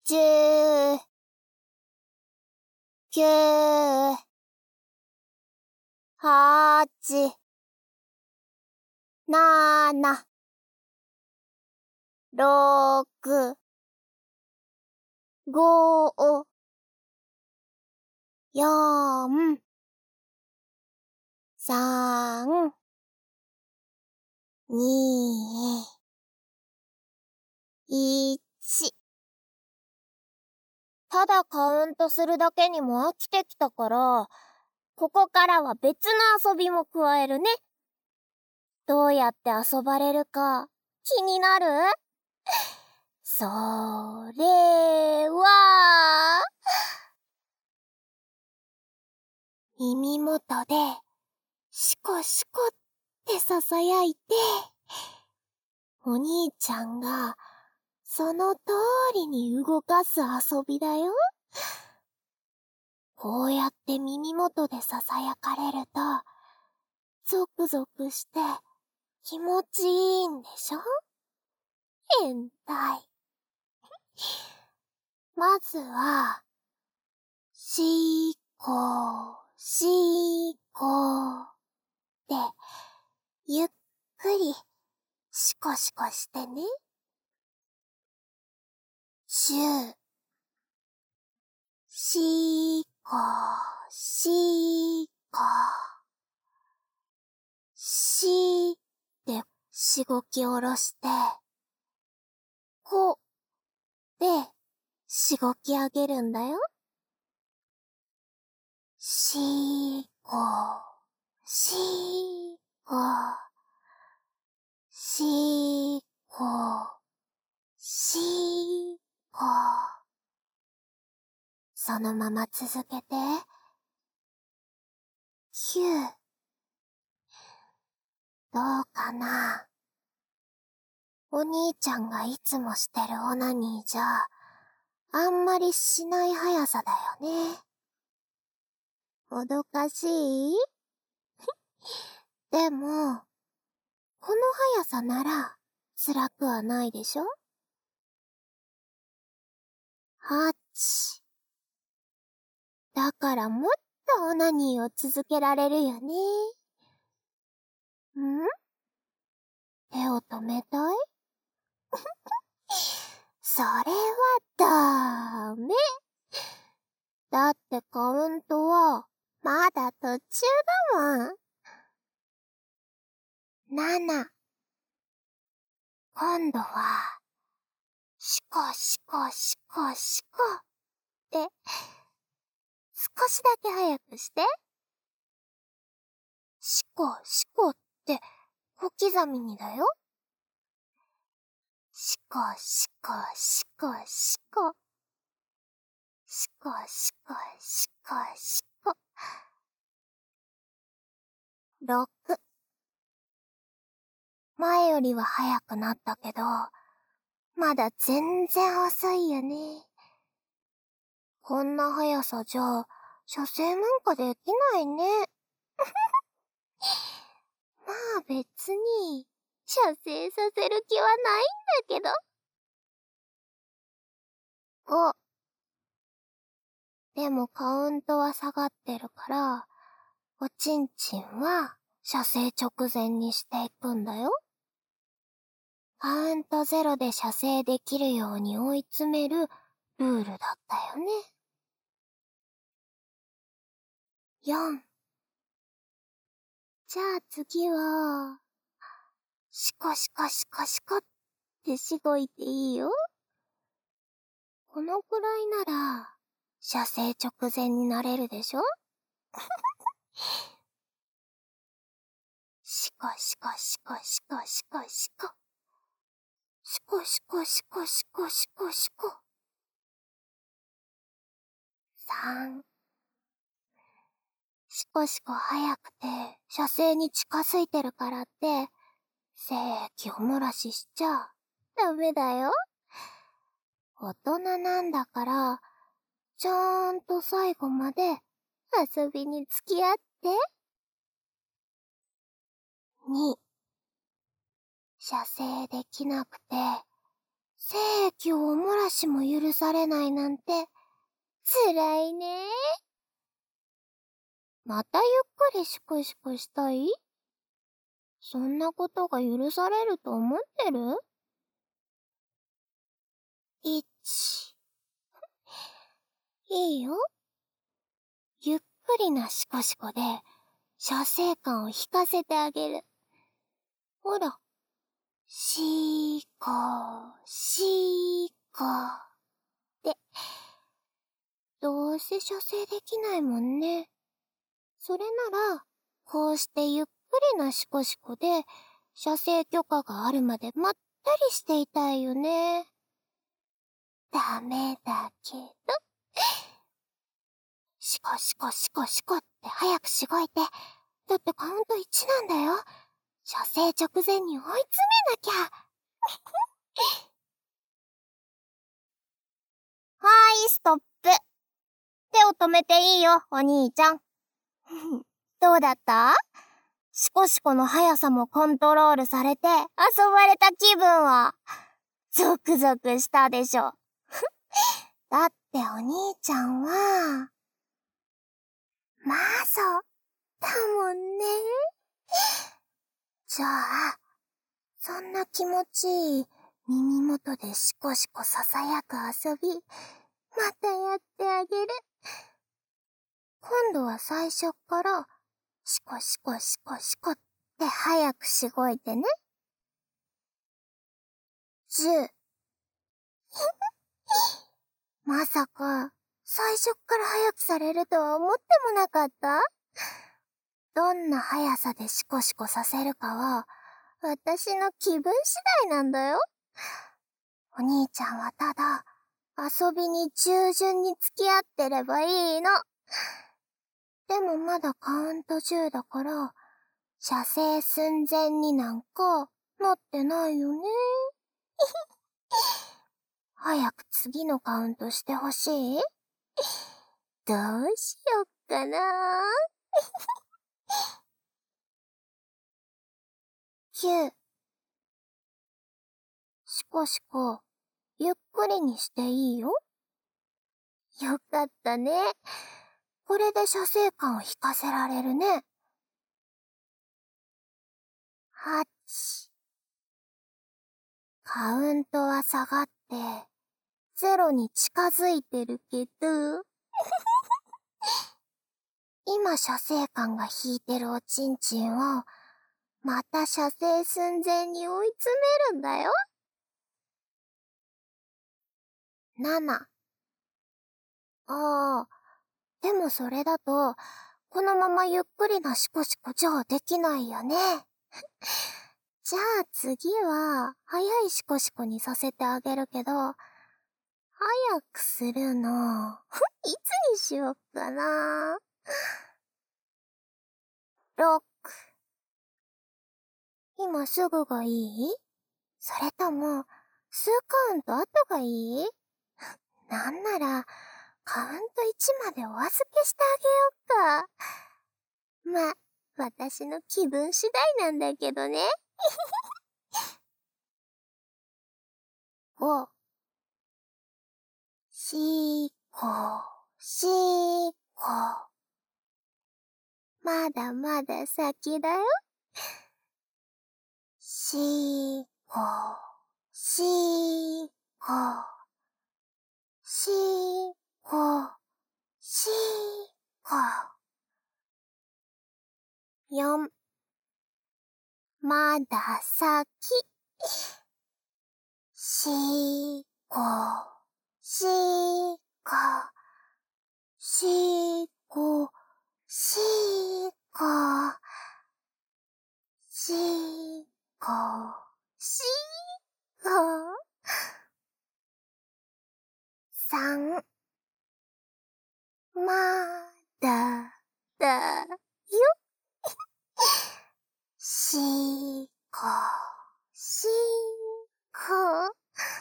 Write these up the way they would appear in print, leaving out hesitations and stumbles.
10、9、8、7、6、5、4、3、2、1。ただカウントするだけにも飽きてきたから、ここからは別の遊びも加えるね。どうやって遊ばれるか気になる？それは、耳元でシコシコって囁いて、お兄ちゃんがその通りに動かす遊びだよ。こうやって耳元で囁かれると、ゾクゾクして気持ちいいんでしょ？変態。まずは、シーコー、シーコーって、ゆっくりシコシコしてね。シュー、シーコー、シーコー、シーってしごき下ろして、コでしごき上げるんだよ。シーコー、シーコー、シーコー、シーコー。そのまま続けて。キュー。どうかな？お兄ちゃんがいつもしてるオナニーじゃ、あんまりしない速さだよね。もどかしい？でも、この速さなら辛くはないでしょ？8。だからもっとオナニーを続けられるよね。ん？手を止めたい？それはダメ。だってカウントはまだ途中だもん。7。今度は、シコシコシコシコって、少しだけ早くして。シコシコって小刻みにだよ。シコシコシコシコ。シコシコシコシコ。6。前よりは早くなったけど、まだ全然遅いよね。こんな速さじゃ、射精なんかできないね。まあ別に、射精させる気はないんだけど。5。でもカウントは下がってるから、おちんちんは射精直前にしていくんだよ。カウント0で射精できるように追い詰めるルールだったよね。4。じゃあ次は、シコシコシコシコってしごいていいよ。このくらいなら、射精直前になれるでしょ？シコシコシコシコシコシコ。シコシコシコシコシコシコ。3。シコシコ早くて、射精に近づいてるからって、精液を漏らししちゃダメだよ。大人なんだから、ちゃんと最後まで遊びに付き合って。2。射精できなくて、 精液をお漏らしも許されないなんて、辛いね。またゆっくりシコシコしたい？そんなことが許されると思ってる？ 1。いいよ。ゆっくりなシコシコで、射精感を引かせてあげる。ほら。シーコー、シーコー。って、どうせ射精できないもんね。それなら、こうしてゆっくりなシコシコで、射精許可があるまでまったりしていたいよね。ダメだけど。シコシコシコシコって早くしごいて。だってカウント1なんだよ。射精直前に追い詰めなきゃ。はーい、ストップ。手を止めていいよ、お兄ちゃん。どうだった？シコシコの速さもコントロールされて遊ばれた気分はゾクゾクしたでしょ。だってお兄ちゃんは、マゾだもんね。じゃあ、そんな気持ちいい耳元でシコシコささやく遊び、またやってあげる。今度は最初から、シコシコシコシコって早くしごいてね。10。まさか、最初っから早くされるとは思ってもなかった？どんな速さでシコシコさせるかは、私の気分次第なんだよ。お兄ちゃんはただ、遊びに従順に付き合ってればいいの。でもまだカウント10だから、射精寸前になんか、なってないよね。早く次のカウントしてほしい？どうしよっかな。9。シコシコ、ゆっくりにしていいよ。よかったね。これで射精感を引かせられるね。8。カウントは下がって、0に近づいてるけど、今射精感が引いてるおちんちんを、また射精寸前に追い詰めるんだよ。7。ああ、でもそれだと、このままゆっくりなシコシコじゃできないよね。じゃあ次は、早いシコシコにさせてあげるけど、早くするの、いつにしよっかな。6。今すぐがいい？それとも、数カウント後がいい？なんなら、カウント1までお預けしてあげよっか。ま、私の気分次第なんだけどね。5、4、5、4、5。まだまだ先だよ。4、5、4、5、4、5、4、5。4、まだ先。4、5、4、5、4、5、4、5、4、5、4、5、3、まだだよ。4、5、4、5。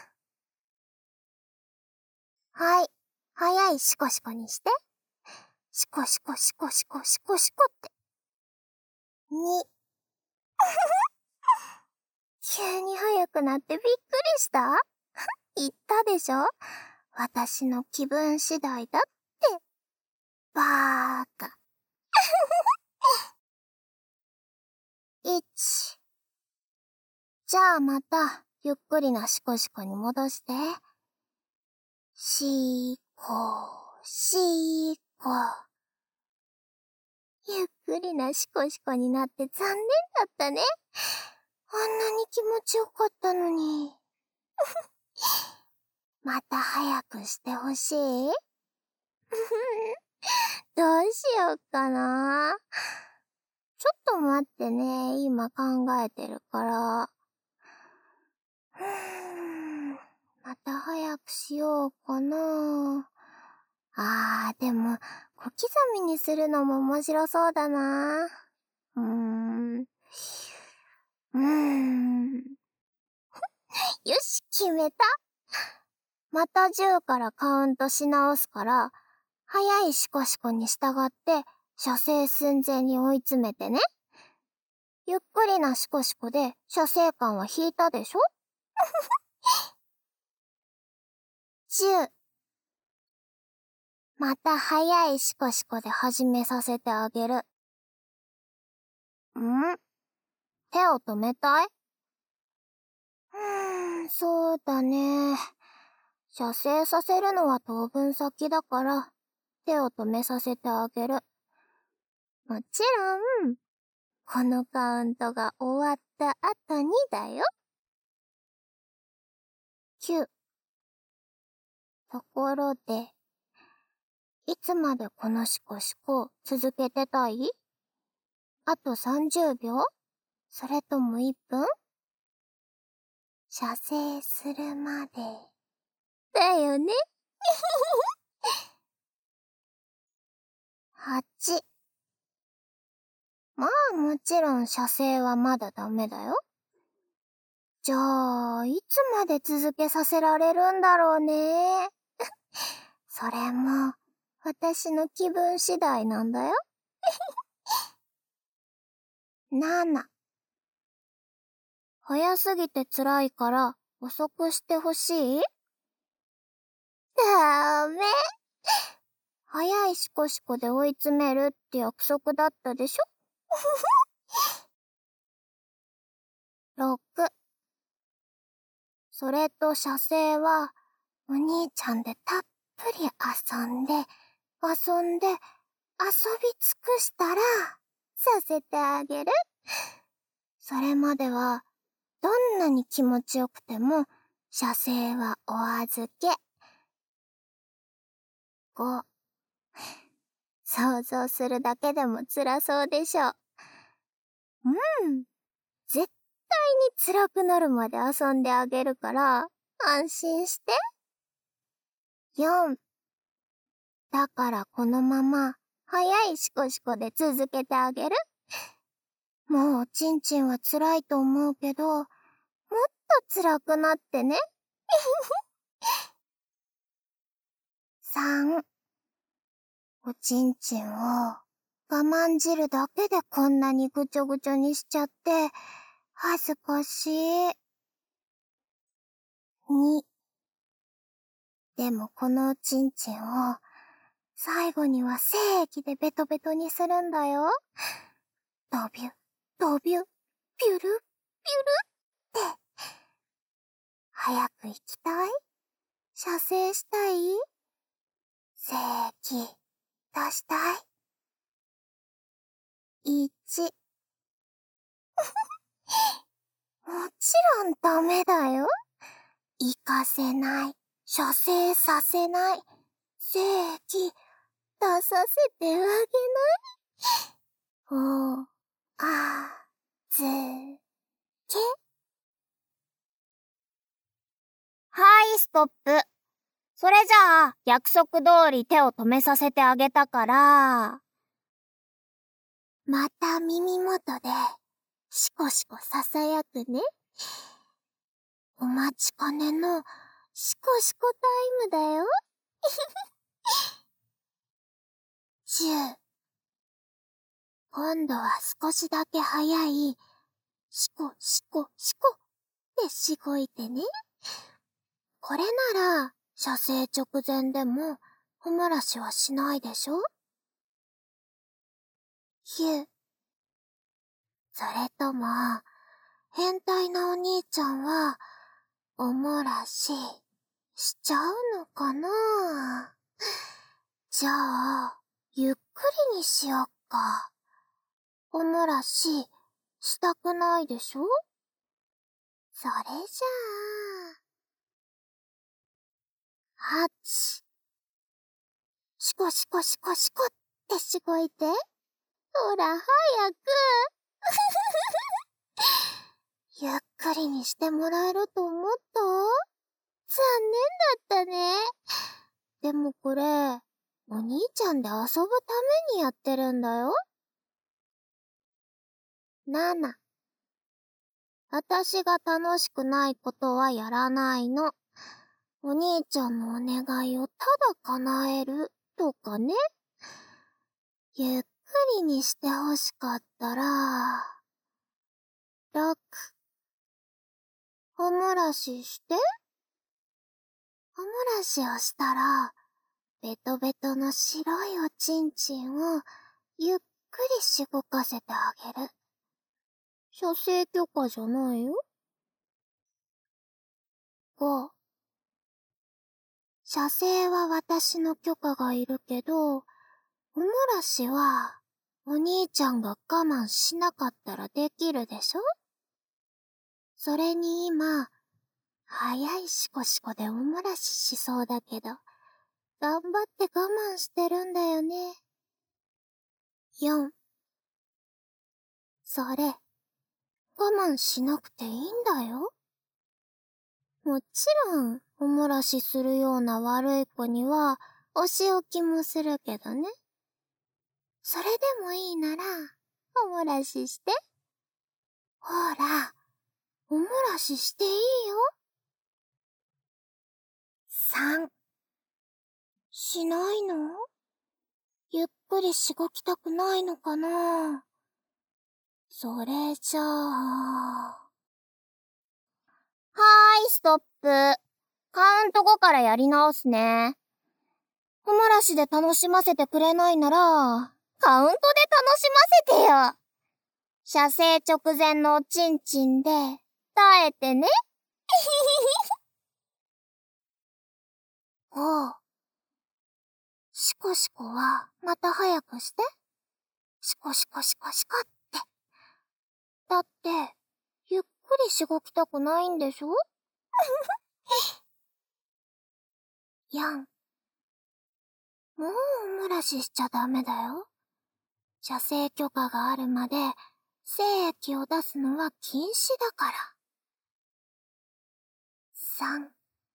はい。早いシコシコにして。シコシコシコシコシコシコって。2。急に早くなってびっくりした？ 言ったでしょ？私の気分次第だって。バーカ。1。じゃあまた、ゆっくりなシコシコに戻して。シコ、シコ。ゆっくりなシコシコになって残念だったね。あんなに気持ちよかったのに。また早くしてほしい？どうしようかな。ちょっと待ってね。今考えてるから。また早くしようかな。でも、小刻みにするのも面白そうだな。よし、決めた。また10からカウントし直すから、早いシコシコに従って、射精寸前に追い詰めてね。ゆっくりなシコシコで射精感は引いたでしょ？ 10。また早いシコシコで始めさせてあげる。手を止めたい？そうだね。射精させるのは当分先だから、手を止めさせてあげる。もちろん、このカウントが終わった後にだよ。9。ところで、いつまでこのシコシコ続けてたい？あと30秒？それとも1分？射精するまで。だよね。8。まあもちろん射精はまだダメだよ。じゃあ、いつまで続けさせられるんだろうね。それも、私の気分次第なんだよ。7。早すぎて辛いから遅くしてほしい？ダメ。早いシコシコで追い詰めるって約束だったでしょ？ 6。それと射精は、お兄ちゃんでたっぷり遊んで、遊び尽くしたら、させてあげる。それまでは、どんなに気持ちよくても、射精はお預け。5。想像するだけでも辛そうでしょ。絶対に辛くなるまで遊んであげるから、安心して。4。だからこのまま、早いシコシコで続けてあげる。もうおちんちんは辛いと思うけど、もっと辛くなってね。3。おちんちんを我慢汁だけでこんなにぐちょぐちょにしちゃって、恥ずかしい。2。でもこのおちんちんを、最後には精液でベトベトにするんだよ。ドビュ、ドビュ、ピュル、ピュルって。早く行きたい？射精したい？精液、出したい？ 1。もちろんダメだよ。行かせない。射精させない。精液、出させてあげない。お、あ、ず、け。はい、ストップ。それじゃあ、約束通り手を止めさせてあげたから、また耳元で、シコシコ囁くね。お待ちかねの、シコシコタイムだよ。10。今度は少しだけ早い、シコシコシコってしごいてね。 これなら、射精直前でも、おもらしはしないでしょ？ひゅ。それとも、変態なお兄ちゃんは、おもらし、しちゃうのかな？じゃあ、ゆっくりにしよっか。おもらし、したくないでしょ？それじゃあ、はち。しこしこしこしこってしごいて。ほら、早く。ゆっくりにしてもらえると思った？残念だったね。でもこれ、お兄ちゃんで遊ぶためにやってるんだよ。7、私が楽しくないことはやらないの。お兄ちゃんのお願いをただ叶えるとかね。ゆっくりにしてほしかったら、6、おもらしして。おもらしをしたら、ベトベトの白いおちんちんをゆっくりしごかせてあげる。射精許可じゃないよ。5、射精は私の許可がいるけど、おもらしはお兄ちゃんが我慢しなかったらできるでしょ？それに今、早いシコシコでおもらししそうだけど、頑張って我慢してるんだよね。4、それ、我慢しなくていいんだよ。もちろん、おもらしするような悪い子には、お仕置きもするけどね。それでもいいなら、おもらしして。ほら、おもらししていいよ。3、しないの？ゆっくりしごきたくないのかな？それじゃあ。はーい、ストップ。カウント5からやり直すね。おもらしで楽しませてくれないなら、カウントで楽しませてよ。射精直前のおちんちんで、耐えてね。おう。シコシコは、また早くして。シコシコシコシコって。だって、ゆっくりしごきたくないんでしょ？ 4、もうおもらししちゃダメだよ。射精許可があるまで、精液を出すのは禁止だから。3、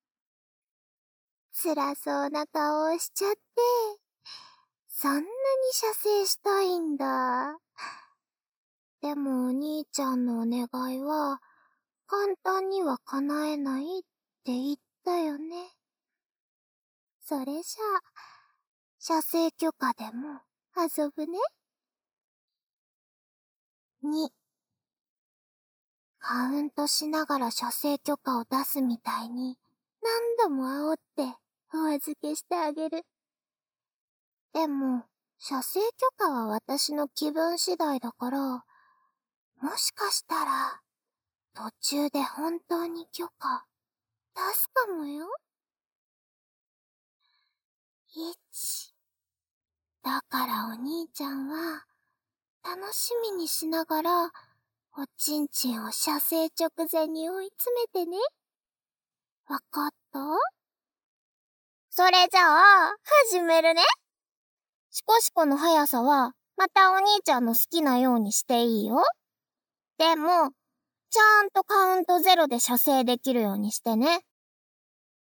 辛そうな顔をしちゃって、そんなに射精したいんだ。でもお兄ちゃんのお願いは、簡単には叶えないって言ったよね。それじゃあ、射精許可でも遊ぶね。2、カウントしながら射精許可を出すみたいに、何度も煽ってお預けしてあげる。でも、射精許可は私の気分次第だから、もしかしたら、途中で本当に許可出すかもよ。1、だからお兄ちゃんは、楽しみにしながら、おちんちんを射精直前に追い詰めてね。わかった？それじゃあ、始めるね。シコシコの速さは、またお兄ちゃんの好きなようにしていいよ。でも、ちゃんとカウント0で射精できるようにしてね。